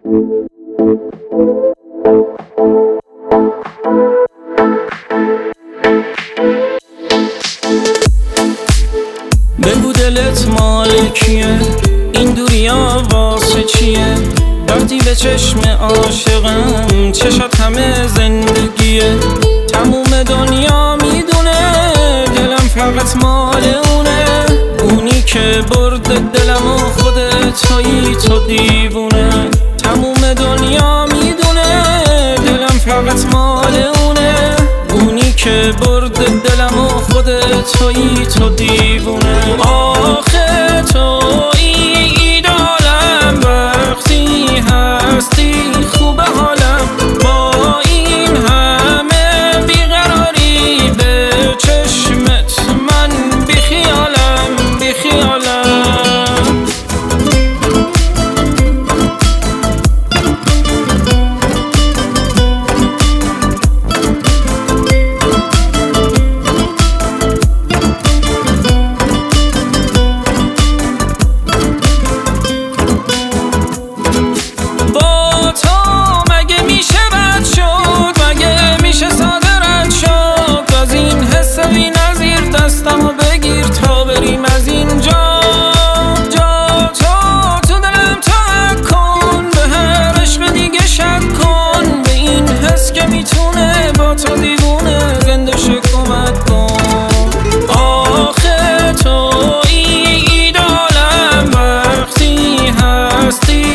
بگو دلت مال کیه، این دوریا واسه چیه؟ وقتی به چشم عاشقم چشات همه زندگیه. تموم دنیا میدونه دلم فقط مال اونه، اونی که برد دلم و خودت تویی تو دیوونه. تموم دنیا میدونه دلم فقط مال اونه، اونی که برد دلم و خودت تویی تو دیوونه. آخه تویی ایدالم، وقتی هستی خوب حالم، با این همه بیقراری به چشمت من بیخیالم بیخیالم. دستمو بگیر تا بریم از اینجا، جا تو دلم ترک کن، به هر عشق دیگه شک کن، به این حس که میتونه با تو دیوونه زنده شه کمک کن. آخه تویی ایدالم، وقتی هستی